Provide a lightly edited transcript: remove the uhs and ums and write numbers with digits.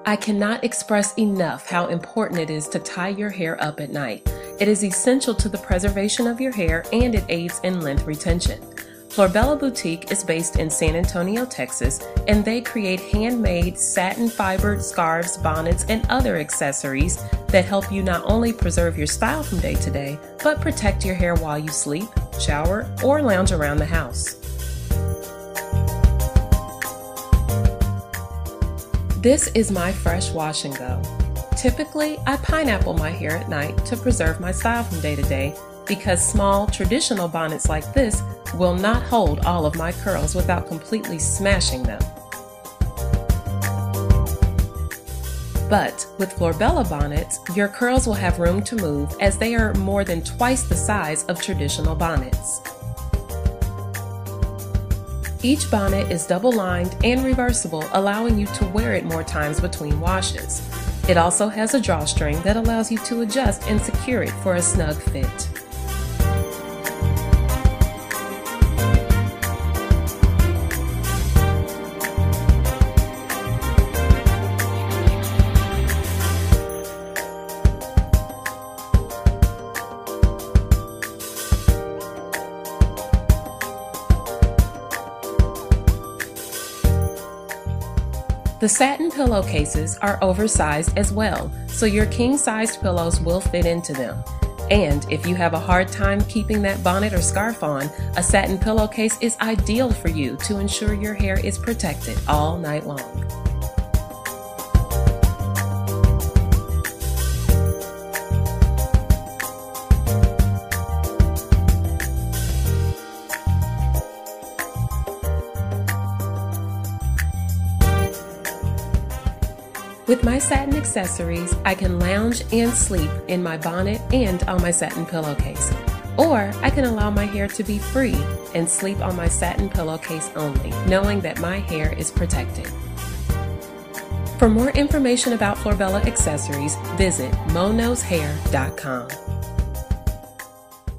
I cannot express enough how important it is to tie your hair up at night. It is essential to the preservation of your hair and it aids in length retention. Florbella Boutique is based in San Antonio, Texas, and they create handmade satin-fibered scarves, bonnets, and other accessories that help you not only preserve your style from day to day, but protect your hair while you sleep, shower, or lounge around the house. This is my fresh wash and go. Typically, I pineapple my hair at night to preserve my style from day to day because small, traditional bonnets like this will not hold all of my curls without completely smashing them. But with Florbella bonnets, your curls will have room to move as they are more than twice the size of traditional bonnets. Each bonnet is double-lined and reversible, allowing you to wear it more times between washes. It also has a drawstring that allows you to adjust and secure it for a snug fit. The satin pillowcases are oversized as well, so your king-sized pillows will fit into them. And if you have a hard time keeping that bonnet or scarf on, a satin pillowcase is ideal for you to ensure your hair is protected all night long. With my satin accessories, I can lounge and sleep in my bonnet and on my satin pillowcase. Or I can allow my hair to be free and sleep on my satin pillowcase only, knowing that my hair is protected. For more information about Florbella accessories, visit MoKnowsHair.com.